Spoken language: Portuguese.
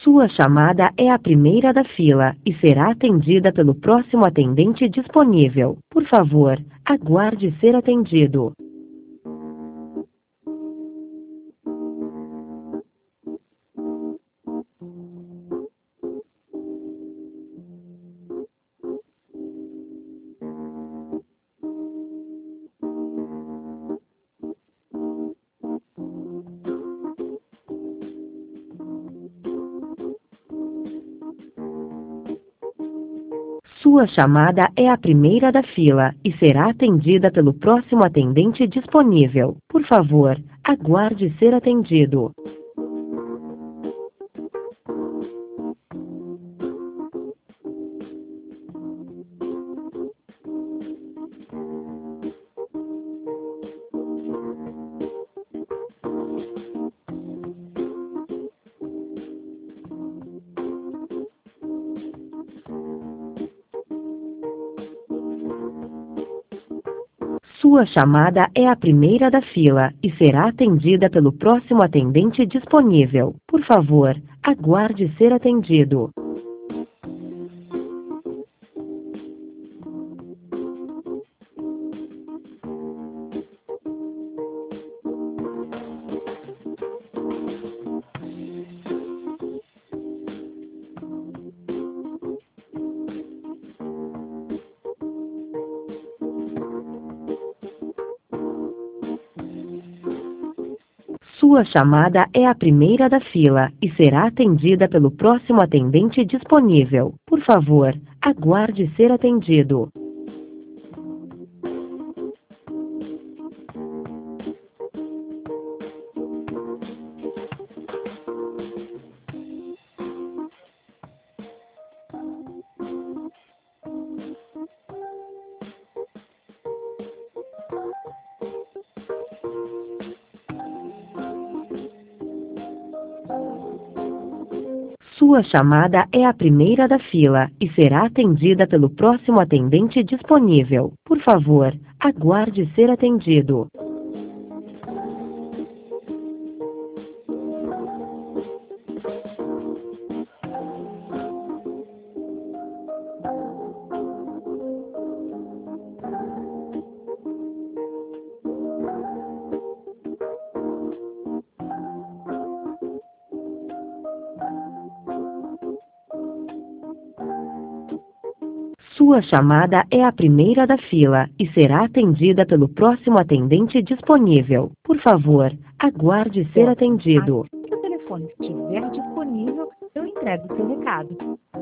Sua chamada é a primeira da fila e será atendida pelo próximo atendente disponível. Por favor, aguarde ser atendido. Sua chamada é a primeira da fila e será atendida pelo próximo atendente disponível. Por favor, aguarde ser atendido. Sua chamada é a primeira da fila e será atendida pelo próximo atendente disponível. Por favor, aguarde ser atendido. Sua chamada é a primeira da fila e será atendida pelo próximo atendente disponível. Por favor, aguarde ser atendido. Sua chamada é a primeira da fila e será atendida pelo próximo atendente disponível. Por favor, aguarde ser atendido. Sua chamada é a primeira da fila e será atendida pelo próximo atendente disponível. Por favor, aguarde ser atendido. Assim que o telefone estiver disponível, eu entrego o seu recado.